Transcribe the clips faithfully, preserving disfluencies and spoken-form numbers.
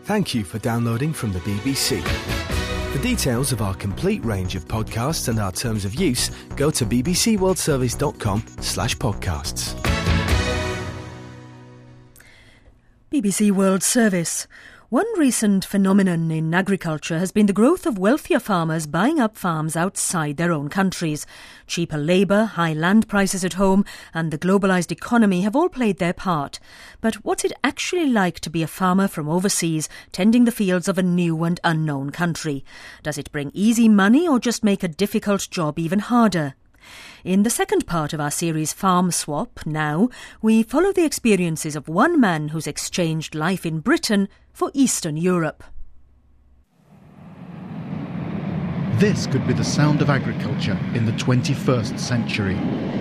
Thank you for downloading from the B B C. For details of our complete range of podcasts and our terms of use, go to bbcworldservice.com slash podcasts. B B C World Service. One recent phenomenon in agriculture has been the growth of wealthier farmers buying up farms outside their own countries. Cheaper labour, high land prices at home and the globalised economy have all played their part. But what's it actually like to be a farmer from overseas, tending the fields of a new and unknown country? Does it bring easy money or just make a difficult job even harder? In the second part of our series Farm Swap, now, we follow the experiences of one man who's exchanged life in Britain for Eastern Europe. This could be the sound of agriculture in the twenty-first century.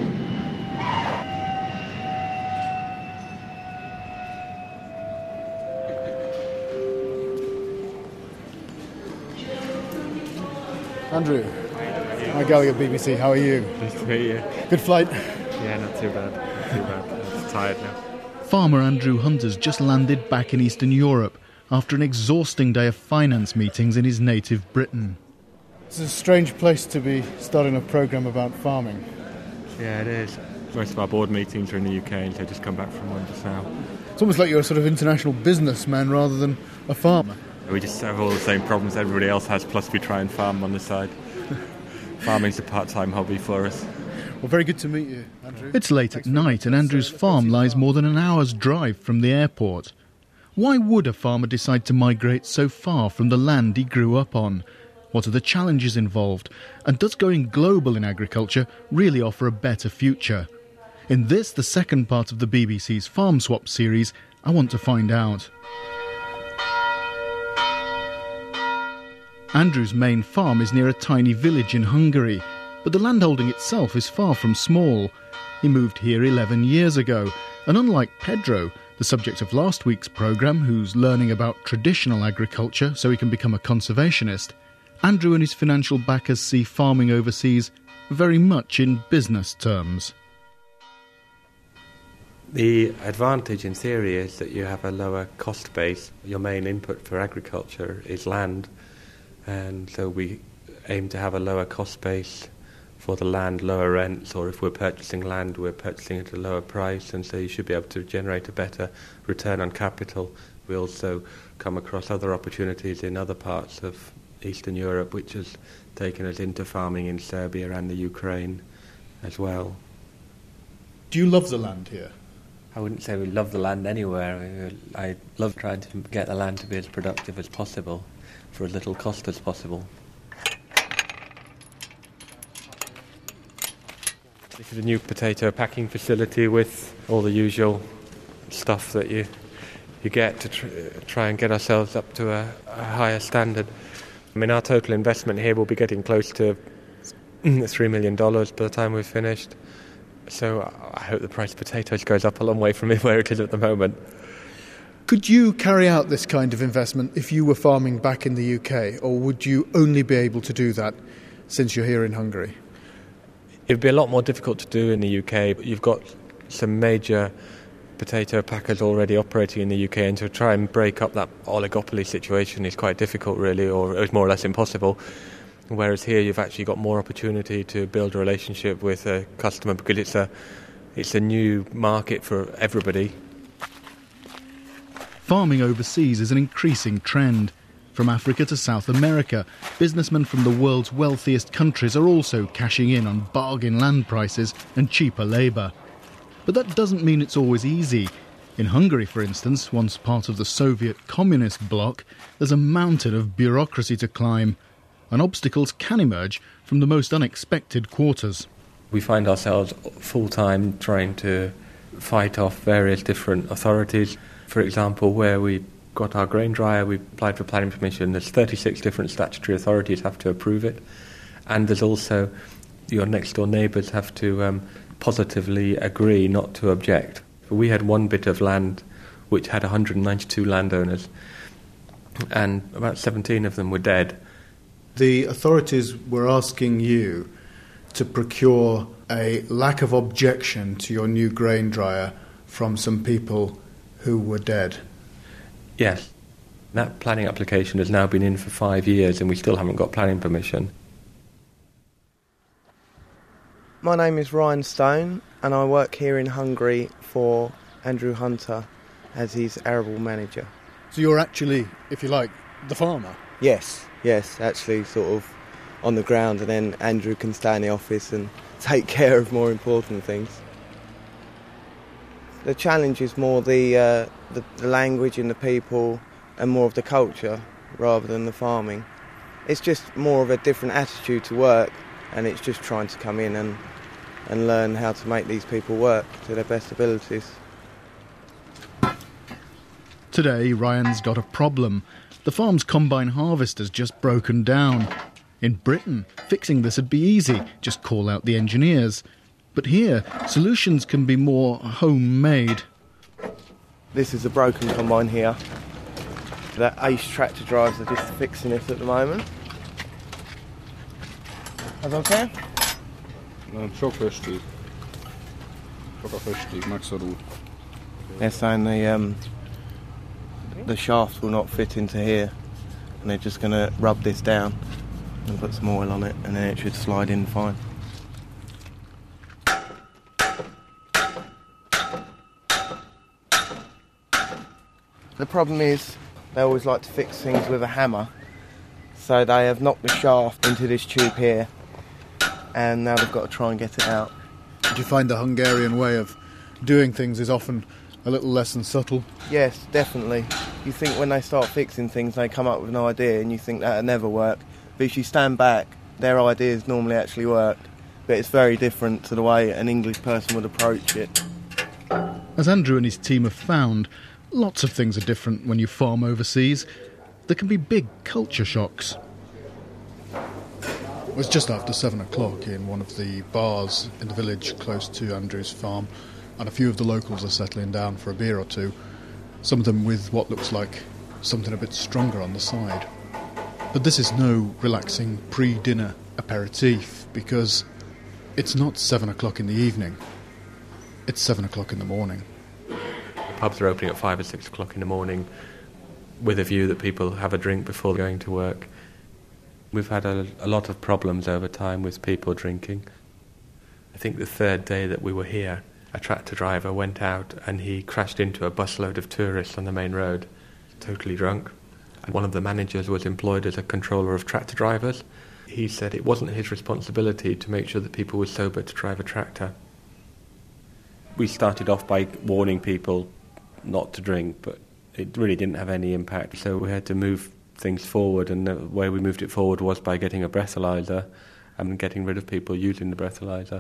Andrew, Mike Gallagher, B B C, how are you? Nice to meet you. Good flight? Yeah, not too bad. Not too bad. I'm just tired now. Farmer Andrew Hunter's just landed back in Eastern Europe after an exhausting day of finance meetings in his native Britain. It's a strange place to be starting a programme about farming. Yeah, it is. Most of our board meetings are in the U K, and so I just come back from one just now. It's almost like you're a sort of international businessman rather than a farmer. We just have all the same problems everybody else has, plus we try and farm on the side. Farming's a part-time hobby for us. Well, very good to meet you, Andrew. It's late at night and Andrew's farm lies more than an hour's drive from the airport. Why would a farmer decide to migrate so far from the land he grew up on? What are the challenges involved? And does going global in agriculture really offer a better future? In this, the second part of the B B C's Farm Swap series, I want to find out. Andrew's main farm is near a tiny village in Hungary, but the landholding itself is far from small. He moved here eleven years ago, and unlike Pedro, the subject of last week's programme, who's learning about traditional agriculture so he can become a conservationist, Andrew and his financial backers see farming overseas very much in business terms. The advantage in theory is that you have a lower cost base. Your main input for agriculture is land, and so we aim to have a lower cost base for the land, lower rents, or if we're purchasing land, we're purchasing at a lower price, and so you should be able to generate a better return on capital. We also come across other opportunities in other parts of Eastern Europe, which has taken us into farming in Serbia and the Ukraine as well. Do you love the land here? I wouldn't say we love the land anywhere. I love trying to get the land to be as productive as possible for as little cost as possible. This is a new potato packing facility with all the usual stuff that you you get to tr- try and get ourselves up to a, a higher standard. I mean, our total investment here will be getting close to three million dollars by the time we've finished. So I hope the price of potatoes goes up a long way from where it is at the moment. Could you carry out this kind of investment if you were farming back in the U K, or would you only be able to do that since you're here in Hungary? It would be a lot more difficult to do in the U K. You've got some major potato packers already operating in the U K, and to try and break up that oligopoly situation is quite difficult, really, or it's more or less impossible. Whereas here you've actually got more opportunity to build a relationship with a customer because it's a, it's a new market for everybody. Farming overseas is an increasing trend. From Africa to South America, businessmen from the world's wealthiest countries are also cashing in on bargain land prices and cheaper labour. But that doesn't mean it's always easy. In Hungary, for instance, once part of the Soviet communist bloc, there's a mountain of bureaucracy to climb, and obstacles can emerge from the most unexpected quarters. We find ourselves full-time trying to fight off various different authorities. For example, where we got our grain dryer, we applied for planning permission. There's thirty-six different statutory authorities have to approve it, and there's also your next-door neighbours have to um, positively agree not to object. We had one bit of land which had one hundred ninety-two landowners, and about seventeen of them were dead. The authorities were asking you to procure a lack of objection to your new grain dryer from some people who were dead. Yes. That planning application has now been in for five years and we still haven't got planning permission. My name is Ryan Stone and I work here in Hungary for Andrew Hunter as his arable manager. So you're actually, if you like, the farmer? Yes, yes, actually sort of on the ground, and then Andrew can stay in the office and take care of more important things. The challenge is more the, uh, the, the language and the people and more of the culture rather than the farming. It's just more of a different attitude to work, and it's just trying to come in and, and learn how to make these people work to their best abilities. Today, Ryan's got a problem. The farm's combine harvester's just broken down. In Britain, fixing this would be easy, just call out the engineers. But here, solutions can be more homemade. This is a broken combine here. The Ace tractor drives are just fixing it at the moment. That's okay? Nem, sok festék. Sok a festék, megszorult. They're saying the, um, the shaft will not fit into here, and they're just going to rub this down and put some oil on it, and then it should slide in fine. The problem is they always like to fix things with a hammer, so they have knocked the shaft into this tube here, and now they've got to try and get it out. Do you find the Hungarian way of doing things is often a little less than subtle? Yes, definitely. You think when they start fixing things they come up with an idea and you think that'll never work, but if you stand back, their ideas normally actually work, but it's very different to the way an English person would approach it. As Andrew and his team have found, lots of things are different when you farm overseas. There can be big culture shocks. It was just after seven o'clock in one of the bars in the village close to Andrew's farm, and a few of the locals are settling down for a beer or two, some of them with what looks like something a bit stronger on the side. But this is no relaxing pre-dinner aperitif, because it's not seven o'clock in the evening, it's seven o'clock in the morning. Pubs are opening at five or six o'clock in the morning with a view that people have a drink before going to work. We've had a, a lot of problems over time with people drinking. I think the third day that we were here, a tractor driver went out and he crashed into a busload of tourists on the main road, totally drunk. And one of the managers was employed as a controller of tractor drivers. He said it wasn't his responsibility to make sure that people were sober to drive a tractor. We started off by warning people not to drink, but it really didn't have any impact. So we had to move things forward, and the way we moved it forward was by getting a breathalyzer and getting rid of people using the breathalyzer.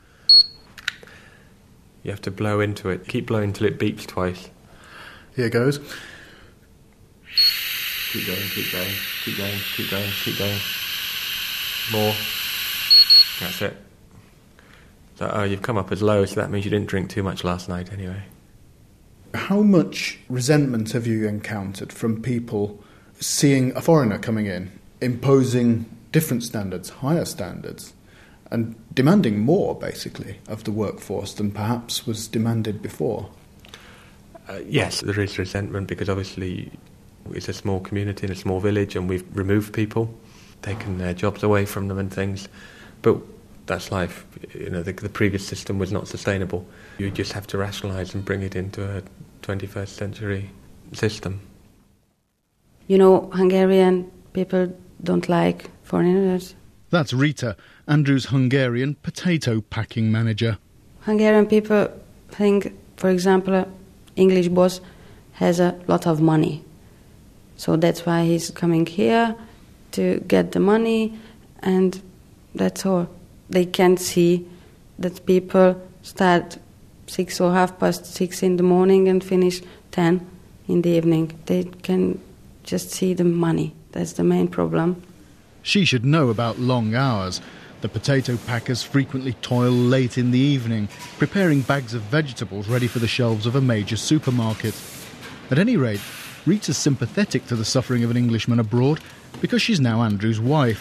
You have to blow into it. Keep blowing till it beeps twice. Here goes. Keep going, keep going, keep going, keep going, keep going. More. That's it. So, oh, you've come up as low, so that means you didn't drink too much last night anyway. How much resentment have you encountered from people seeing a foreigner coming in, imposing different standards, higher standards, and demanding more, basically, of the workforce than perhaps was demanded before? Uh, yes, there is resentment because obviously it's a small community in a small village and we've removed people, taken their jobs away from them and things. But that's life. You know, the, the previous system was not sustainable. You just have to rationalise and bring it into a twenty-first century system. You know, Hungarian people don't like foreigners. That's Rita, Andrew's Hungarian potato packing manager. Hungarian people think, for example, an English boss has a lot of money. So that's why he's coming here to get the money, and that's all. They can't see that people start six or half past six in the morning and finish ten in the evening. They can just see the money. That's the main problem. She should know about long hours. The potato packers frequently toil late in the evening, preparing bags of vegetables ready for the shelves of a major supermarket. At any rate, Rita's sympathetic to the suffering of an Englishman abroad because she's now Andrew's wife.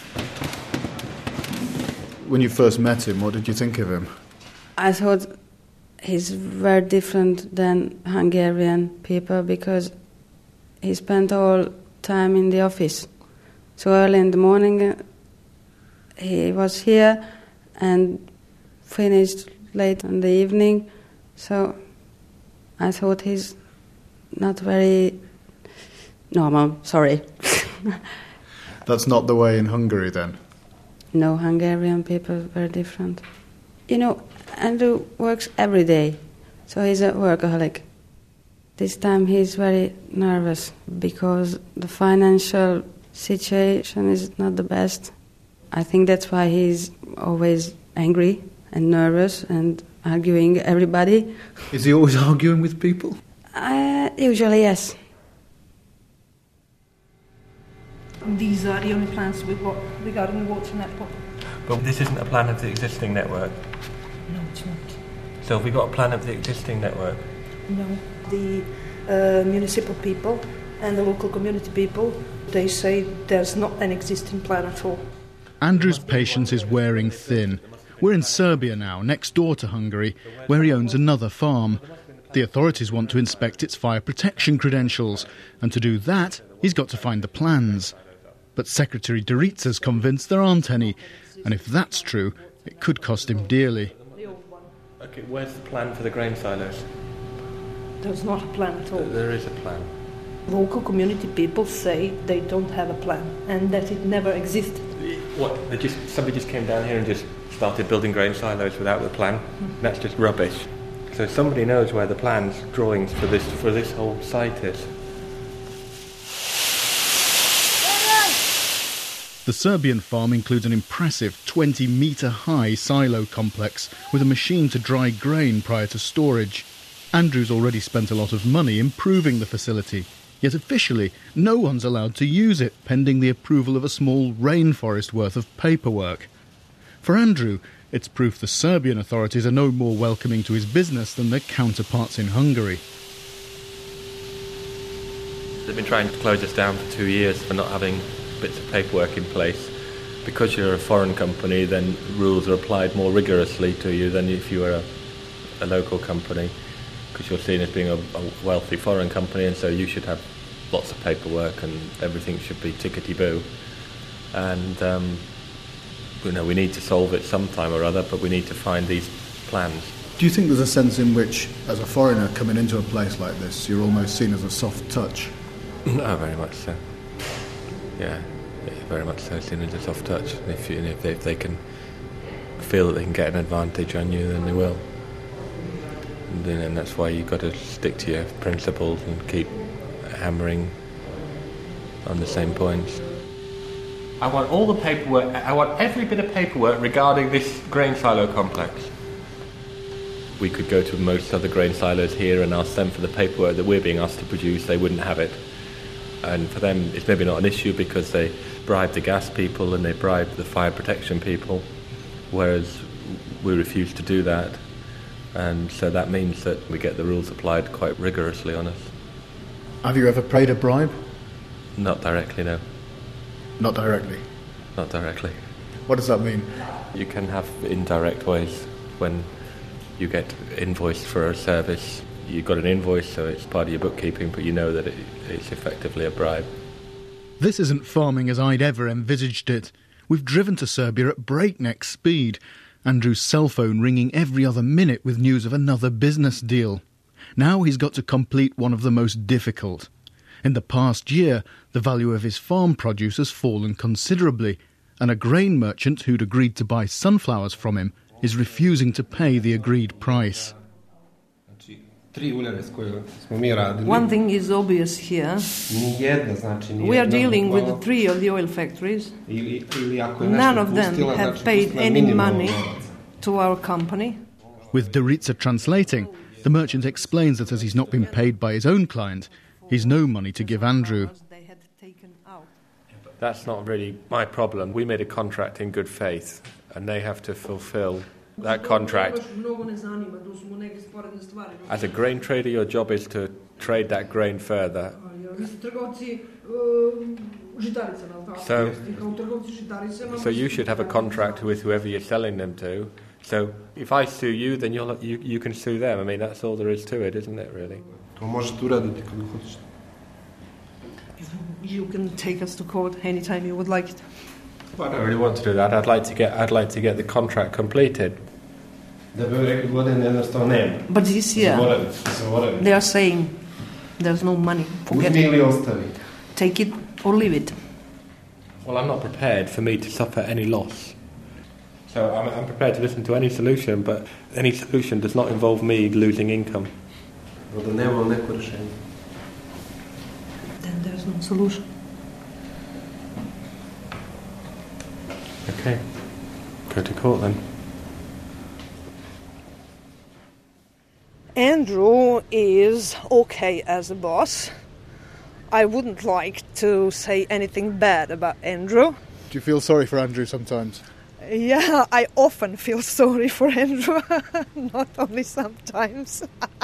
When you first met him, what did you think of him? I thought he's very different than Hungarian people because he spent all time in the office. So early in the morning, uh, he was here and finished late in the evening. So I thought he's not very normal, sorry. That's not the way in Hungary, then? No, Hungarian people are very different. You know, Andrew works every day, so he's a workaholic. This time he's very nervous because the financial situation is not the best. I think that's why he's always angry and nervous and arguing everybody. Is he always arguing with people? Uh, usually, yes. These are the only plans we've got regarding the water network. But this isn't a plan of the existing network. No, it's not. So have we got a plan of the existing network? No. The uh, municipal people and the local community people, they say there's not an existing plan at all. Andrew's patience is wearing thin. We're in Serbia now, next door to Hungary, where he owns another farm. The authorities want to inspect its fire protection credentials, and to do that, he's got to find the plans. But Secretary Doritsa's convinced there aren't any, and if that's true, it could cost him dearly. OK, where's the plan for the grain silos? There's not a plan at all. There is a plan. Local community people say they don't have a plan and that it never existed. What? They just somebody just came down here and just started building grain silos without the plan? Mm. That's just rubbish. So somebody knows where the plans, drawings for this for this whole site is. The Serbian farm includes an impressive twenty metre high silo complex with a machine to dry grain prior to storage. Andrew's already spent a lot of money improving the facility, yet officially no one's allowed to use it pending the approval of a small rainforest worth of paperwork. For Andrew, it's proof the Serbian authorities are no more welcoming to his business than their counterparts in Hungary. They've been trying to close us down for two years for not having bits of paperwork in place. Because you're a foreign company, then rules are applied more rigorously to you than if you were a, a local company, because you're seen as being a, a wealthy foreign company, and so you should have lots of paperwork and everything should be tickety-boo. And um, you know, we need to solve it sometime or other, but we need to find these plans. Do you think there's a sense in which, as a foreigner coming into a place like this, you're almost seen as a soft touch? No, very much so. Yeah, yeah very much so, seen as a soft touch. And if, you, and if, they, if they can feel that they can get an advantage on you, then they will. And, and that's why you've got to stick to your principles and keep hammering on the same points. I want all the paperwork, I want every bit of paperwork regarding this grain silo complex. We could go to most other grain silos here and ask them for the paperwork that we're being asked to produce. They wouldn't have it. And for them, it's maybe not an issue because they bribe the gas people and they bribe the fire protection people, whereas we refuse to do that. And so that means that we get the rules applied quite rigorously on us. Have you ever paid a bribe? Not directly, no. Not directly? Not directly. What does that mean? You can have indirect ways when you get invoiced for a service. You've got an invoice, so it's part of your bookkeeping, but you know that it, it's effectively a bribe. This isn't farming as I'd ever envisaged it. We've driven to Serbia at breakneck speed. Andrew's cell phone ringing every other minute with news of another business deal. Now he's got to complete one of the most difficult. In the past year, the value of his farm produce has fallen considerably, and a grain merchant who'd agreed to buy sunflowers from him is refusing to pay the agreed price. One thing is obvious here. We are dealing with three of the oil factories. None of them have paid any money to our company. With Doritsa translating, the merchant explains that as he's not been paid by his own client, he's no money to give Andrew. That's not really my problem. We made a contract in good faith, and they have to fulfill that contract. As a grain trader, your job is to trade that grain further. So, so you should have a contract with whoever you're selling them to. So if I sue you, then you'll, you, you can sue them. I mean, that's all there is to it, isn't it, really? You can take us to court anytime you would like it. Well, I don't really want to do that. I'd like to get I'd like to get the contract completed. But this year, they are saying there's no money. Forget it. Take it or leave it. Well, I'm not prepared for me to suffer any loss. So I'm, I'm prepared to listen to any solution, but any solution does not involve me losing income. Then there's no solution. Okay. Go to court then. Andrew is okay as a boss. I wouldn't like to say anything bad about Andrew. Do you feel sorry for Andrew sometimes? Yeah, I often feel sorry for Andrew, not only sometimes.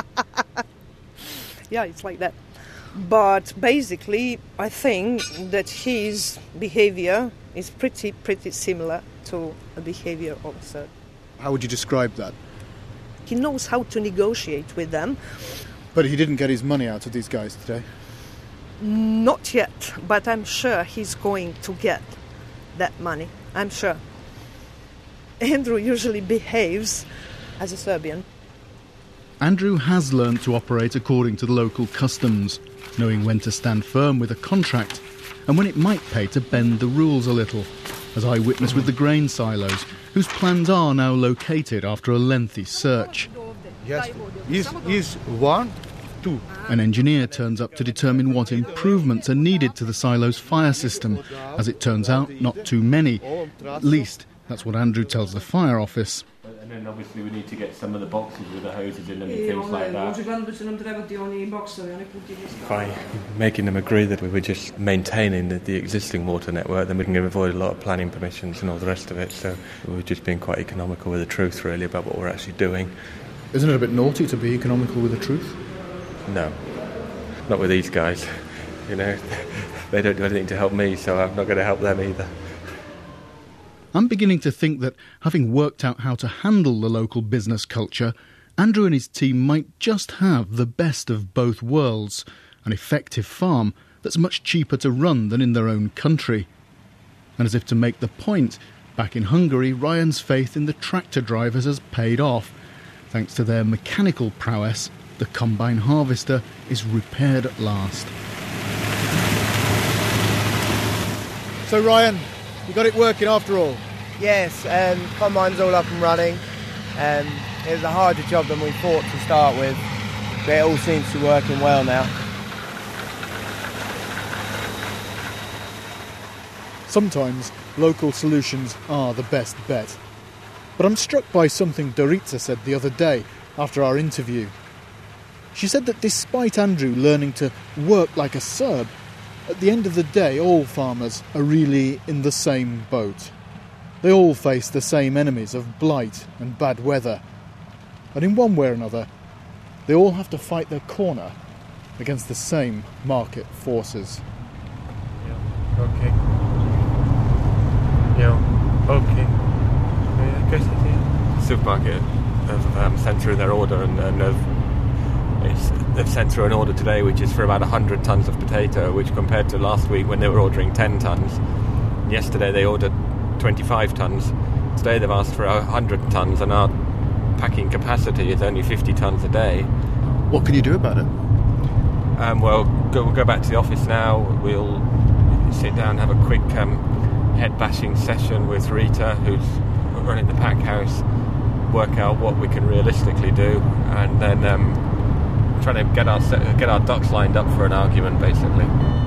Yeah, it's like that. But basically, I think that his behavior is pretty, pretty similar to the behavior of a third. How would you describe that? He knows how to negotiate with them. But he didn't get his money out of these guys today? Not yet, but I'm sure he's going to get that money. I'm sure. Andrew usually behaves as a Serbian. Andrew has learned to operate according to the local customs, knowing when to stand firm with a contract and when it might pay to bend the rules a little, as I witness with the grain silos, whose plans are now located after a lengthy search. Yes, is is one, two. An engineer turns up to determine what improvements are needed to the silo's fire system. As it turns out, not too many. At least, that's what Andrew tells the fire office. And then obviously we need to get some of the boxes with the hoses in them and things like that. By making them agree that we were just maintaining the, the existing water network, then we can avoid a lot of planning permissions and all the rest of it. So we're just being quite economical with the truth, really, about what we're actually doing. Isn't it a bit naughty to be economical with the truth? No, not with these guys. You know, they don't do anything to help me, so I'm not going to help them either. I'm beginning to think that, having worked out how to handle the local business culture, Andrew and his team might just have the best of both worlds, an effective farm that's much cheaper to run than in their own country. And as if to make the point, back in Hungary, Ryan's faith in the tractor drivers has paid off. Thanks to their mechanical prowess, the combine harvester is repaired at last. So Ryan, you got it working after all? Yes, um, combine's all up and running. Um, it was a harder job than we thought to start with, but it all seems to be working well now. Sometimes local solutions are the best bet. But I'm struck by something Dorica said the other day after our interview. She said that despite Andrew learning to work like a Serb, at the end of the day all farmers are really in the same boat. They all face the same enemies of blight and bad weather. And in one way or another, they all have to fight their corner against the same market forces. Yeah, okay. Yeah, okay. I guess it's yeah. Supermarket have um, sent through their order and, and have, it's, they've sent through an order today which is for about one hundred tonnes of potato, which compared to last week when they were ordering ten tonnes. Yesterday they ordered twenty-five tonnes. Today they've asked for one hundred tonnes and our packing capacity is only fifty tonnes a day. What can you do about it? Um, well, go, we'll go back to the office now. We'll sit down and have a quick um, head-bashing session with Rita, who's running the pack house, work out what we can realistically do, and then um, try to get our, get our ducks lined up for an argument, basically.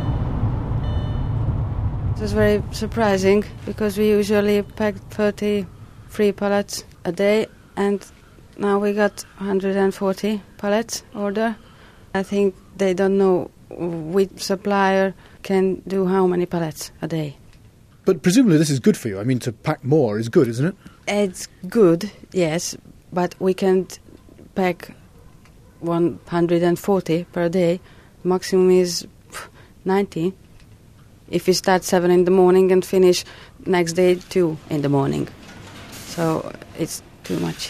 It was very surprising because we usually pack thirty-three pallets a day and now we got one hundred forty pallets order. I think they don't know which supplier can do how many pallets a day. But presumably this is good for you. I mean, to pack more is good, isn't it? It's good, yes, but we can't pack one hundred forty per day. Maximum is ninety. If we start seven in the morning and finish next day two in the morning. So it's too much.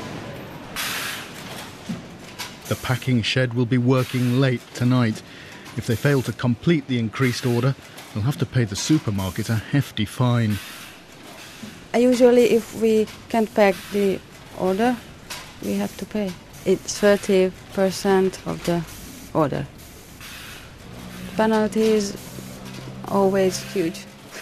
The packing shed will be working late tonight. If they fail to complete the increased order, they'll have to pay the supermarket a hefty fine. Usually if we can't pack the order, we have to pay. It's thirty percent of the order. Penalty is always huge.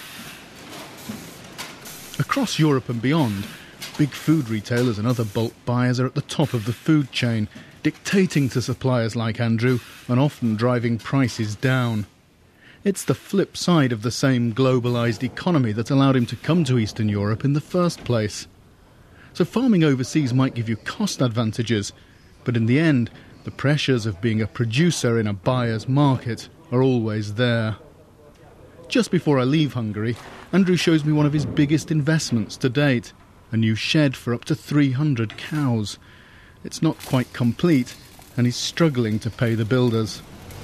Across Europe and beyond, big food retailers and other bulk buyers are at the top of the food chain, dictating to suppliers like Andrew and often driving prices down. It's the flip side of the same globalised economy that allowed him to come to Eastern Europe in the first place. So farming overseas might give you cost advantages, but in the end, the pressures of being a producer in a buyer's market are always there. Just before I leave Hungary, Andrew shows me one of his biggest investments to date, a new shed for up to three hundred cows. It's not quite complete, and he's struggling to pay the builders.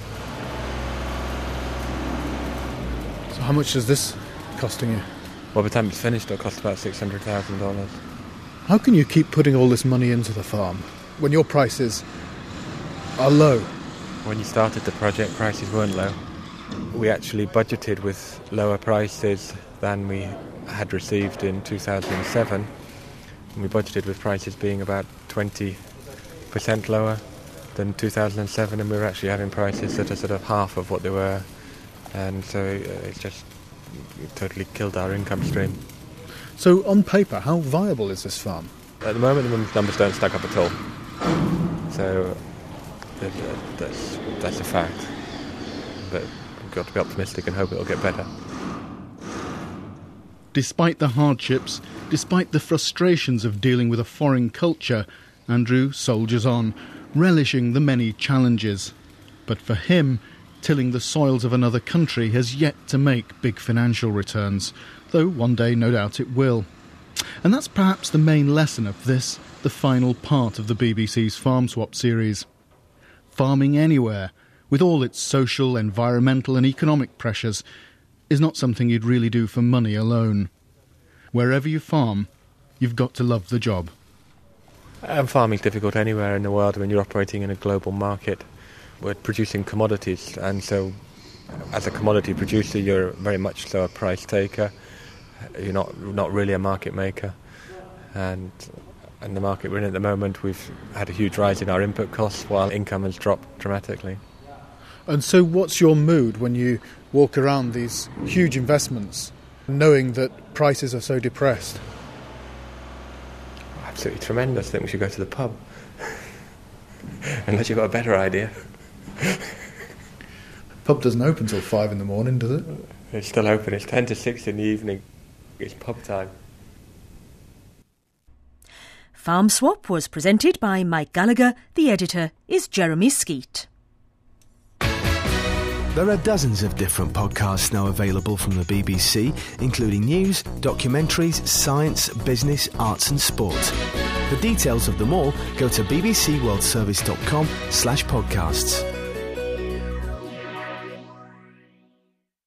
So how much is this costing you? Well, by the time it's finished, it'll cost about six hundred thousand dollars. How can you keep putting all this money into the farm when your prices are low? When you started the project, prices weren't low. We actually budgeted with lower prices than we had received in two thousand seven. And we budgeted with prices being about twenty percent lower than two thousand seven, and we were actually having prices that are sort of half of what they were. And so uh, it's just it totally killed our income stream. So on paper, how viable is this farm? At the moment, the numbers don't stack up at all. So that's, that's a fact. But we've got to be optimistic and hope it'll get better. Despite the hardships, despite the frustrations of dealing with a foreign culture, Andrew soldiers on, relishing the many challenges. But for him, tilling the soils of another country has yet to make big financial returns, though one day no doubt it will. And that's perhaps the main lesson of this, the final part of the B B C's Farm Swap series. Farming anywhere, with all its social, environmental and economic pressures, is not something you'd really do for money alone. Wherever you farm, you've got to love the job. And farming's difficult anywhere in the world when you're operating in a global market. We're producing commodities, and so as a commodity producer, you're very much so a price taker. You're not not really a market maker. And in the market we're in at the moment, we've had a huge rise in our input costs while income has dropped dramatically. And so what's your mood when you walk around these huge investments, knowing that prices are so depressed? Absolutely tremendous. I think we should go to the pub. Unless you've got a better idea. Pub doesn't open till five in the morning, does it? It's still open. It's ten to six in the evening. It's pub time. Farm Swap was presented by Mike Gallagher. The editor is Jeremy Skeet. There are dozens of different podcasts now available from the B B C, including news, documentaries, science, business, arts and sport. For details of them all, go to bbcworldservice.com slash podcasts.